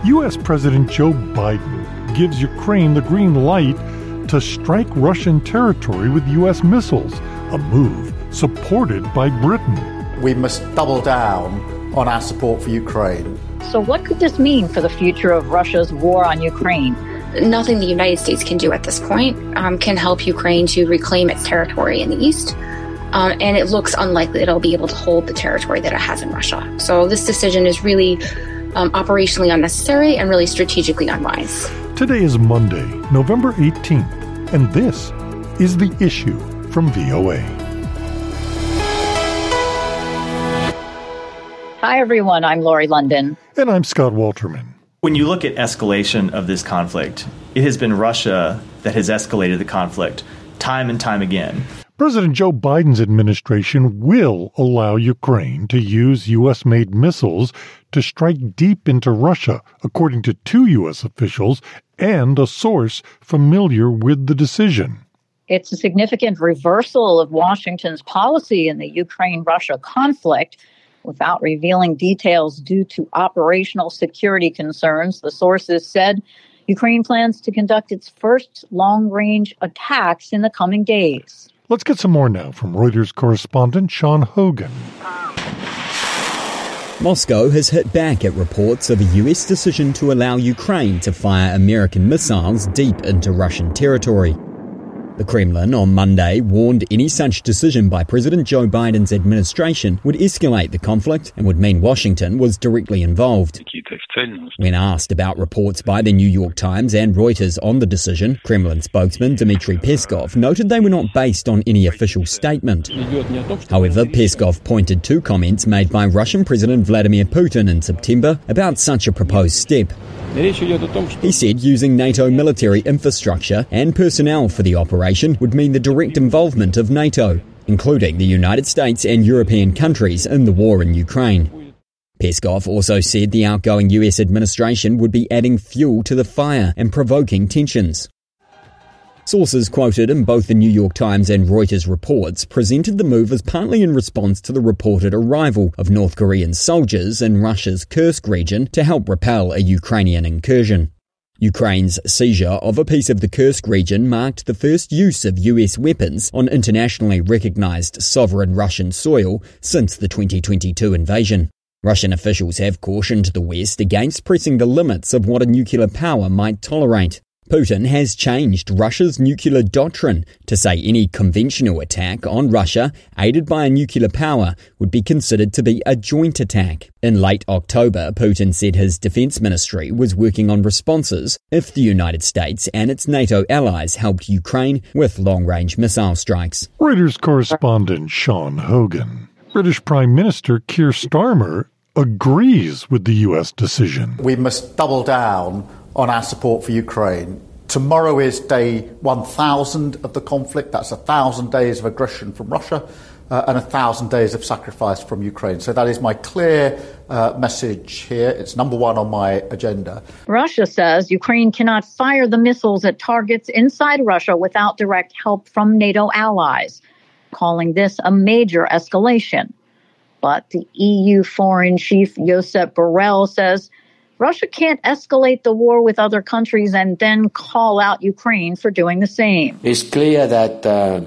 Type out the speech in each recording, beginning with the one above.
U.S. President Joe Biden gives Ukraine the green light to strike Russian territory with U.S. missiles, a move supported by Britain. We must double down on our support for Ukraine. So what could this mean for the future of Russia's war on Ukraine? Nothing the United States can do at this point can help Ukraine to reclaim its territory in the east. And it looks unlikely that it'll be able to hold the territory that it has in Russia. So this decision is really operationally unnecessary and really strategically unwise. Today is Monday, November 18th, and this is The Issue from VOA. Hi, everyone. I'm Laurie London. And I'm Scott Walterman. When you look at escalation of this conflict, it has been Russia that has escalated the conflict time and time again. President Joe Biden's administration will allow Ukraine to use U.S.-made missiles to strike deep into Russia, according to two U.S. officials and a source familiar with the decision. It's a significant reversal of Washington's policy in the Ukraine-Russia conflict. Without revealing details due to operational security concerns, the sources said Ukraine plans to conduct its first long-range attacks in the coming days. Let's get some more now from Reuters correspondent Sean Hogan. Moscow has hit back at reports of a US decision to allow Ukraine to fire American missiles deep into Russian territory. The Kremlin on Monday warned any such decision by President Joe Biden's administration would escalate the conflict and would mean Washington was directly involved. When asked about reports by the New York Times and Reuters on the decision, Kremlin spokesman Dmitry Peskov noted they were not based on any official statement. However, Peskov pointed to comments made by Russian President Vladimir Putin in September about such a proposed step. He said using NATO military infrastructure and personnel for the operation would mean the direct involvement of NATO, including the United States and European countries in the war in Ukraine. Peskov also said the outgoing US administration would be adding fuel to the fire and provoking tensions. Sources quoted in both the New York Times and Reuters reports presented the move as partly in response to the reported arrival of North Korean soldiers in Russia's Kursk region to help repel a Ukrainian incursion. Ukraine's seizure of a piece of the Kursk region marked the first use of US weapons on internationally recognized sovereign Russian soil since the 2022 invasion. Russian officials have cautioned the West against pressing the limits of what a nuclear power might tolerate. Putin has changed Russia's nuclear doctrine to say any conventional attack on Russia aided by a nuclear power would be considered to be a joint attack. In late October, Putin said his defense ministry was working on responses if the United States and its NATO allies helped Ukraine with long-range missile strikes. Reuters correspondent Sean Hogan. British Prime Minister Keir Starmer agrees with the U.S. decision. We must double down on our support for Ukraine. Tomorrow is day 1,000 of the conflict. That's 1,000 days of aggression from Russia and 1,000 days of sacrifice from Ukraine. So that is my clear message here. It's number one on my agenda. Russia says Ukraine cannot fire the missiles at targets inside Russia without direct help from NATO allies, calling this a major escalation. But the EU Foreign Chief Josep Borrell says Russia can't escalate the war with other countries and then call out Ukraine for doing the same. It's clear that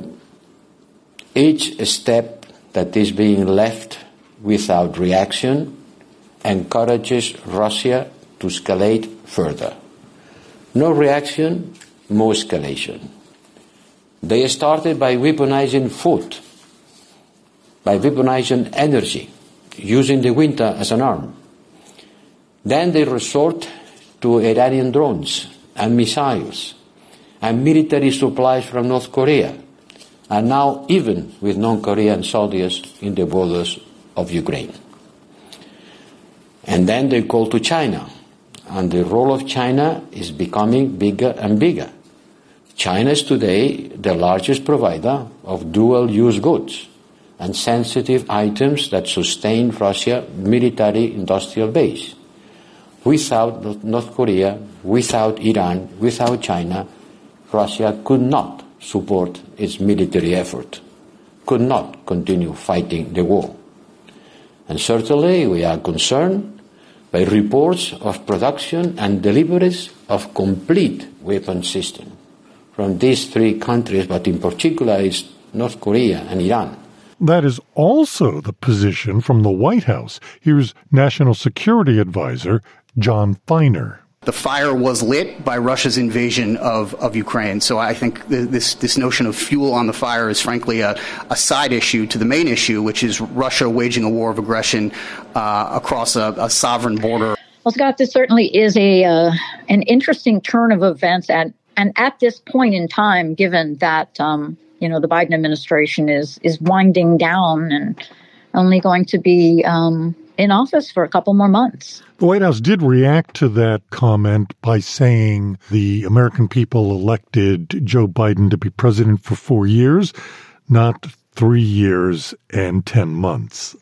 each step that is being left without reaction encourages Russia to escalate further. No reaction, more escalation. They started by weaponizing food, by weaponizing energy, using the winter as an arm. Then they resort to Iranian drones and missiles and military supplies from North Korea, and now even with non-Korean soldiers in the borders of Ukraine. And then they call to China, and the role of China is becoming bigger and bigger. China is today the largest provider of dual-use goods and sensitive items that sustain Russia's military-industrial base. Without North Korea, without Iran, without China, Russia could not support its military effort, could not continue fighting the war. And certainly we are concerned by reports of production and deliveries of complete weapon systems from these three countries, but in particular is North Korea and Iran. That is also the position from the White House. Here's National Security Advisor John Feiner. The fire was lit by Russia's invasion of Ukraine. So I think this notion of fuel on the fire is frankly a side issue to the main issue, which is Russia waging a war of aggression across a sovereign border. Well, Scott, this certainly is an interesting turn of events, and at this point in time, given that the Biden administration is winding down and only going to be in office for a couple more months. The White House did react to that comment by saying the American people elected Joe Biden to be president for 4 years, not 3 years and 10 months.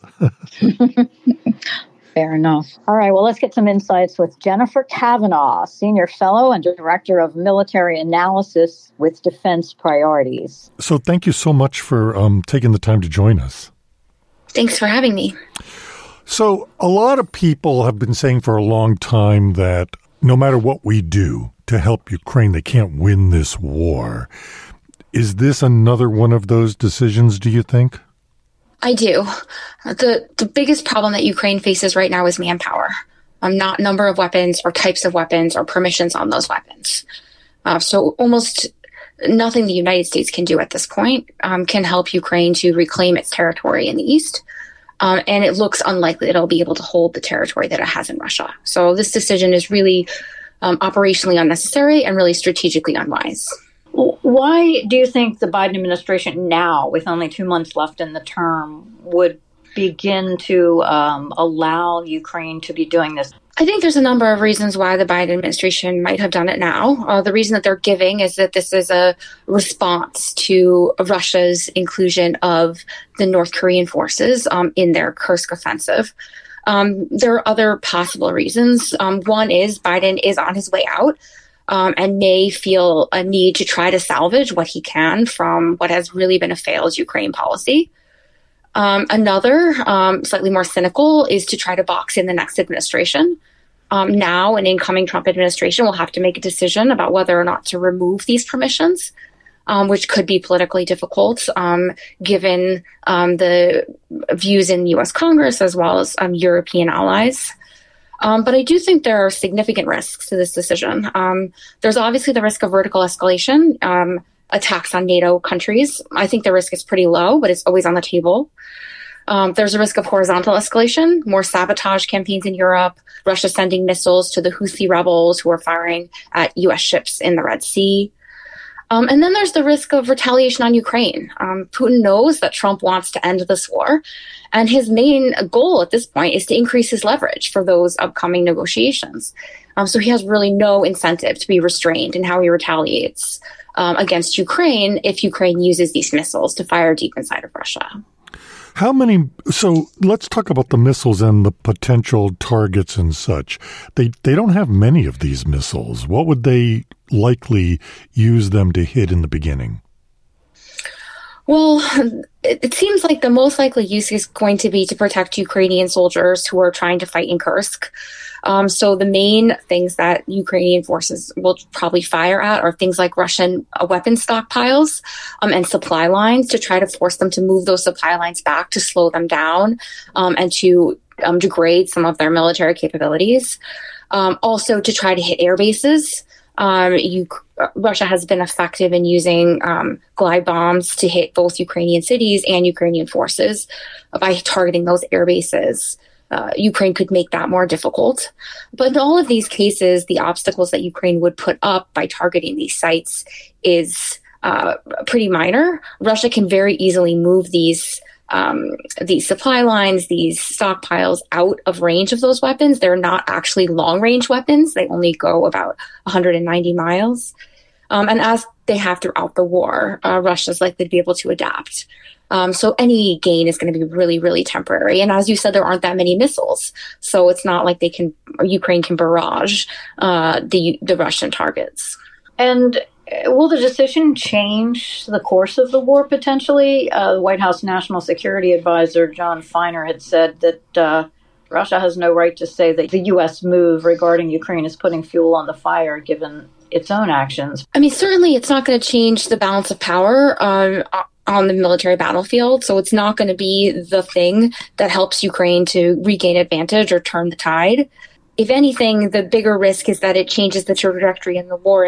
Fair enough. All right, well, let's get some insights with Jennifer Kavanaugh, Senior Fellow and Director of Military Analysis with Defense Priorities. So thank you so much for taking the time to join us. Thanks for having me. So a lot of people have been saying for a long time that no matter what we do to help Ukraine, they can't win this war. Is this another one of those decisions, do you think? I do. The biggest problem that Ukraine faces right now is manpower, not number of weapons or types of weapons or permissions on those weapons. So almost nothing the United States can do at this point can help Ukraine to reclaim its territory in the east. And it looks unlikely that it'll be able to hold the territory that it has in Russia. So this decision is really operationally unnecessary and really strategically unwise. Why do you think the Biden administration now, with only 2 months left in the term, would begin to allow Ukraine to be doing this? I think there's a number of reasons why the Biden administration might have done it now. The reason that they're giving is that this is a response to Russia's inclusion of the North Korean forces in their Kursk offensive. There are other possible reasons. One is Biden is on his way out and may feel a need to try to salvage what he can from what has really been a failed Ukraine policy. Another, slightly more cynical, is to try to box in the next administration. Now, an incoming Trump administration will have to make a decision about whether or not to remove these permissions, which could be politically difficult, given the views in U.S. Congress as well as European allies. But I do think there are significant risks to this decision. There's obviously the risk of vertical escalation, attacks on NATO countries. I think the risk is pretty low, but it's always on the table. There's a risk of horizontal escalation, more sabotage campaigns in Europe, Russia sending missiles to the Houthi rebels who are firing at U.S. ships in the Red Sea. And then there's the risk of retaliation on Ukraine. Putin knows that Trump wants to end this war, and his main goal at this point is to increase his leverage for those upcoming negotiations. So he has really no incentive to be restrained in how he retaliates against Ukraine if Ukraine uses these missiles to fire deep inside of Russia. So let's talk about the missiles and the potential targets and such. They don't have many of these missiles. What would they likely use them to hit in the beginning? Well, it seems like the most likely use is going to be to protect Ukrainian soldiers who are trying to fight in Kursk. So the main things that Ukrainian forces will probably fire at are things like Russian weapons stockpiles and supply lines to try to force them to move those supply lines back to slow them down and to degrade some of their military capabilities. Also to try to hit air bases. Russia has been effective in using glide bombs to hit both Ukrainian cities and Ukrainian forces by targeting those air bases. Ukraine could make that more difficult. But in all of these cases, the obstacles that Ukraine would put up by targeting these sites is pretty minor. Russia can very easily move these supply lines, these stockpiles out of range of those weapons. They're not actually long-range weapons. They only go about 190 miles. And as they have throughout the war, Russia's likely to be able to adapt. So any gain is going to be really, really temporary. And as you said, there aren't that many missiles. So it's not like Ukraine can barrage the Russian targets. And will the decision change the course of the war potentially? The White House National Security Advisor John Feiner had said that Russia has no right to say that the U.S. move regarding Ukraine is putting fuel on the fire, given its own actions. I mean, certainly it's not going to change the balance of power on the military battlefield. So it's not going to be the thing that helps Ukraine to regain advantage or turn the tide. If anything, the bigger risk is that it changes the trajectory in the war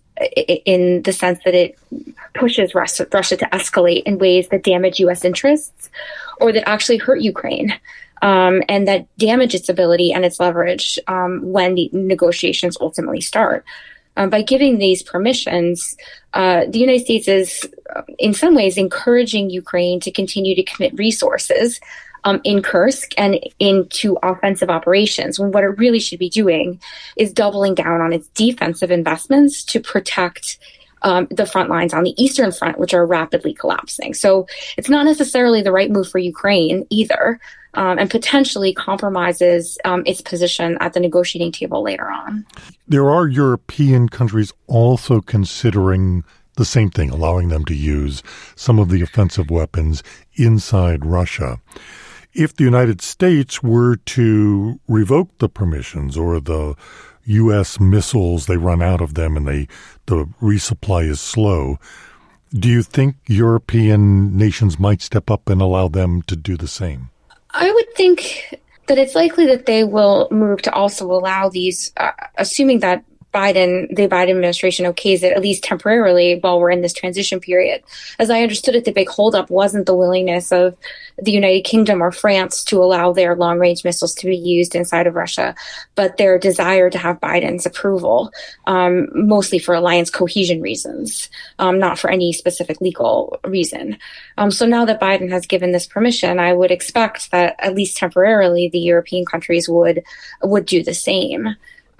in the sense that it pushes Russia to escalate in ways that damage U.S. interests or that actually hurt Ukraine. And that damage its ability and its leverage when the negotiations ultimately start. By giving these permissions, the United States is in some ways encouraging Ukraine to continue to commit resources in Kursk and into offensive operations, when what it really should be doing is doubling down on its defensive investments to protect the front lines on the Eastern Front, which are rapidly collapsing. So it's not necessarily the right move for Ukraine either, and potentially compromises its position at the negotiating table later on. There are European countries also considering the same thing, allowing them to use some of the offensive weapons inside Russia. If the United States were to revoke the permissions or the U.S. missiles, they run out of them and the resupply is slow, do you think European nations might step up and allow them to do the same? I would think that it's likely that they will move to also allow these, assuming that the Biden administration okays it, at least temporarily, while we're in this transition period. As I understood it, the big holdup wasn't the willingness of the United Kingdom or France to allow their long-range missiles to be used inside of Russia, but their desire to have Biden's approval, mostly for alliance cohesion reasons, not for any specific legal reason. So now that Biden has given this permission, I would expect that at least temporarily the European countries would do the same.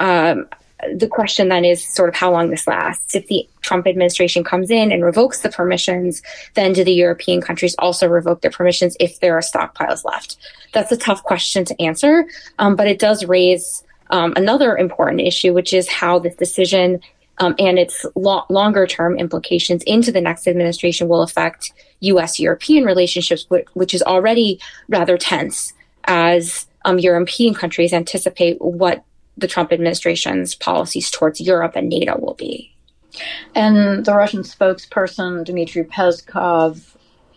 The question then is sort of how long this lasts. If the Trump administration comes in and revokes the permissions, then do the European countries also revoke their permissions if there are stockpiles left? That's a tough question to answer, but it does raise another important issue, which is how this decision and its longer-term implications into the next administration will affect U.S.-European relationships, which is already rather tense as European countries anticipate what the Trump administration's policies towards Europe and NATO will be. And the Russian spokesperson, Dmitry Peskov,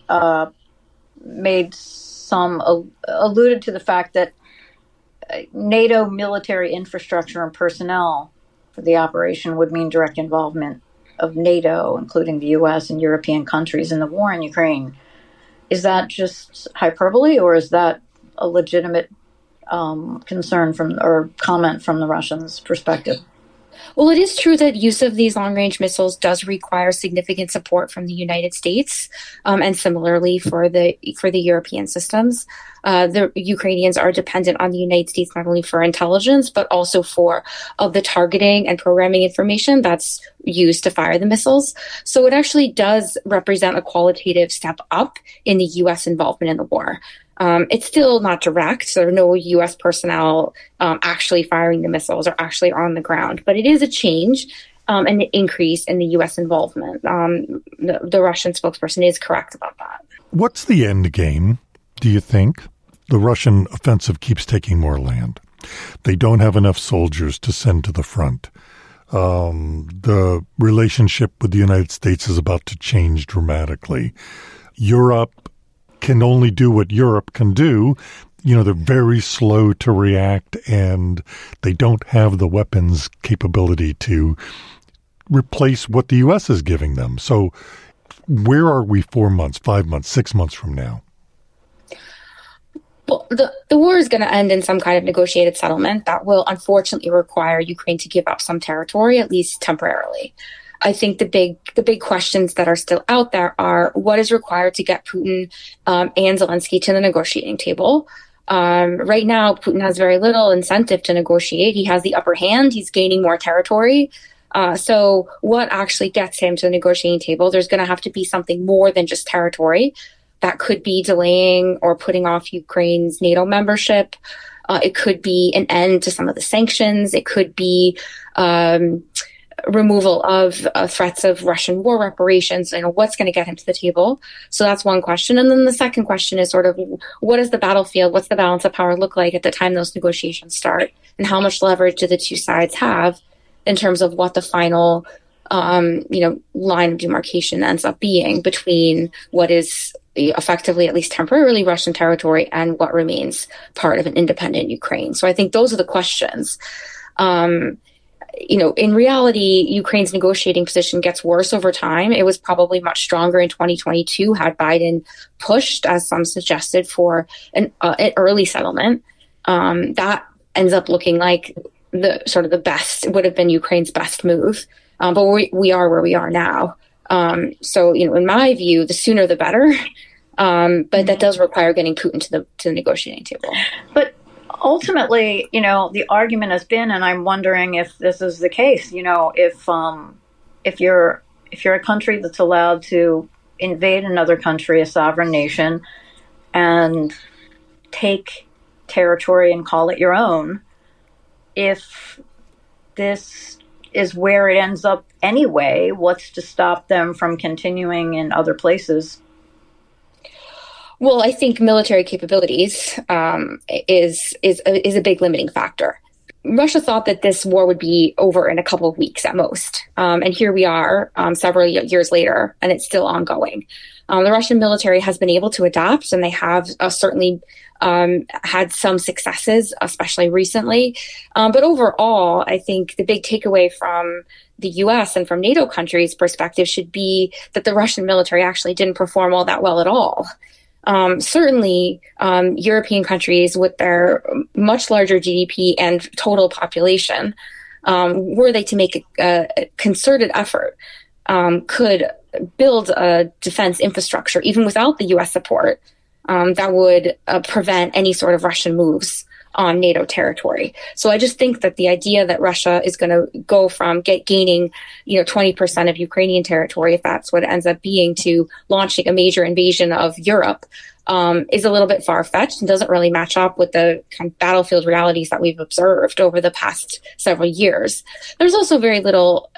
alluded to the fact that NATO military infrastructure and personnel for the operation would mean direct involvement of NATO, including the U.S. and European countries, in the war in Ukraine. Is that just hyperbole, or is that a legitimate concern or comment from the Russians' perspective? Well, it is true that use of these long-range missiles does require significant support from the United States, and similarly for the European systems. The Ukrainians are dependent on the United States not only for intelligence, but also for the targeting and programming information that's used to fire the missiles. So it actually does represent a qualitative step up in the U.S. involvement in the war. It's still not direct. So there are no U.S. personnel actually firing the missiles or actually on the ground. But it is a change and an increase in the U.S. involvement. The Russian spokesperson is correct about that. What's the end game, do you think? The Russian offensive keeps taking more land. They don't have enough soldiers to send to the front. The relationship with the United States is about to change dramatically. Europe can only do what Europe can do. They're very slow to react, and they don't have the weapons capability to replace what the U.S. is giving them. So where are we 4 months, 5 months, 6 months from now? Well, the war is going to end in some kind of negotiated settlement that will unfortunately require Ukraine to give up some territory, at least temporarily. I think the big questions that are still out there are what is required to get Putin and Zelensky to the negotiating table. Right now, Putin has very little incentive to negotiate. He has the upper hand. He's gaining more territory. So what actually gets him to the negotiating table? There's going to have to be something more than just territory. That could be delaying or putting off Ukraine's NATO membership. It could be an end to some of the sanctions. It could be removal of threats of Russian war reparations, what's going to get him to the table. So that's one question. And then the second question is sort of, what is the battlefield? What's the balance of power look like at the time those negotiations start? And how much leverage do the two sides have in terms of what the final, line of demarcation ends up being between what is effectively, at least temporarily, Russian territory and what remains part of an independent Ukraine. So I think those are the questions. In reality, Ukraine's negotiating position gets worse over time. It was probably much stronger in 2022 had Biden pushed, as some suggested, for an early settlement. That ends up looking like the best would have been Ukraine's best move. But we are where we are now. So in my view, the sooner the better. But that does require getting Putin to the negotiating table. But ultimately, the argument has been, and I'm wondering if this is the case, if you're a country that's allowed to invade another country, a sovereign nation, and take territory and call it your own, if this is where it ends up anyway, what's to stop them from continuing in other places? Well, I think military capabilities is a big limiting factor. Russia thought that this war would be over in a couple of weeks at most. And here we are several years later, and it's still ongoing. The Russian military has been able to adapt, and they have certainly had some successes, especially recently. But overall, I think the big takeaway from the U.S. and from NATO countries' perspective should be that the Russian military actually didn't perform all that well at all. Certainly, European countries with their much larger GDP and total population, were they to make a concerted effort, could build a defense infrastructure, even without the U.S. support, that would prevent any sort of Russian moves on NATO territory. So I just think that the idea that Russia is going to go from gaining 20% of Ukrainian territory, if that's what it ends up being, to launching a major invasion of Europe is a little bit far-fetched and doesn't really match up with the kind of battlefield realities that we've observed over the past several years. There's also very little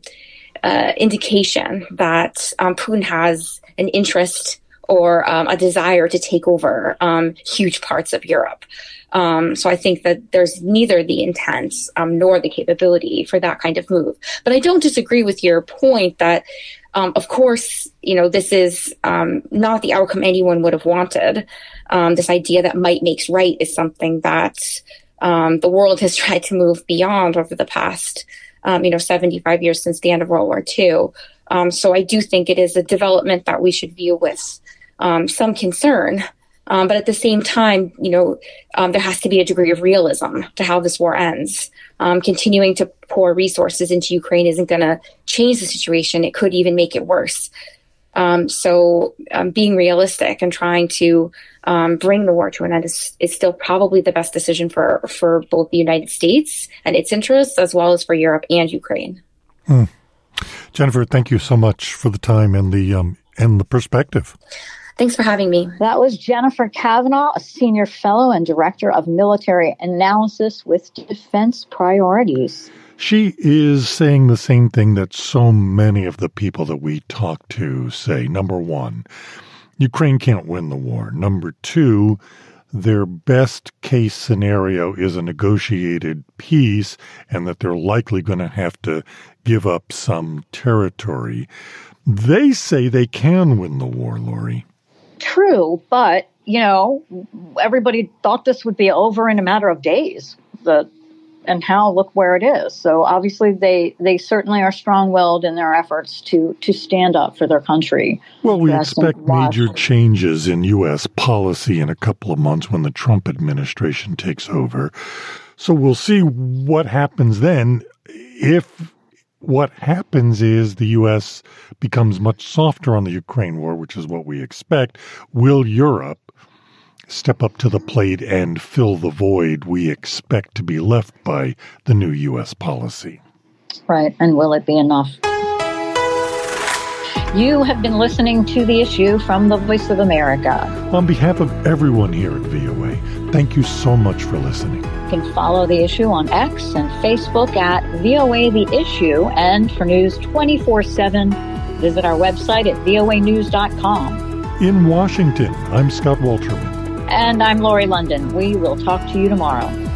indication that Putin has an interest or a desire to take over huge parts of Europe. So I think that there's neither the intent nor the capability for that kind of move. But I don't disagree with your point that, of course, this is not the outcome anyone would have wanted. This idea that might makes right is something that the world has tried to move beyond over the past 75 years since the end of World War II. So I do think it is a development that we should view with some concern. But at the same time, there has to be a degree of realism to how this war ends. Continuing to pour resources into Ukraine isn't going to change the situation. It could even make it worse. So being realistic and trying to bring the war to an end is still probably the best decision for both the United States and its interests, as well as for Europe and Ukraine. Jennifer, thank you so much for the time and the perspective. Thanks for having me. That was Jennifer Kavanaugh, a senior fellow and director of military analysis with Defense Priorities. She is saying the same thing that so many of the people that we talk to say. Number one, Ukraine can't win the war. Number two, their best case scenario is a negotiated peace and that they're likely going to have to give up some territory. They say they can win the war, Lori. True, but, everybody thought this would be over in a matter of days. And now look where it is. So obviously they certainly are strong-willed in their efforts to stand up for their country. Well, we expect major changes in U.S. policy in a couple of months when the Trump administration takes over. So we'll see what happens then. If what happens is the U.S. becomes much softer on the Ukraine war, which is what we expect, will Europe step up to the plate and fill the void we expect to be left by the new U.S. policy? Right. And will it be enough? You have been listening to The Issue from the Voice of America. On behalf of everyone here at VOA, thank you so much for listening. You can follow The Issue on X and Facebook at VOA The Issue. And for news 24/7, visit our website at voanews.com. In Washington, I'm Scott Walterman. And I'm Lori London. We will talk to you tomorrow.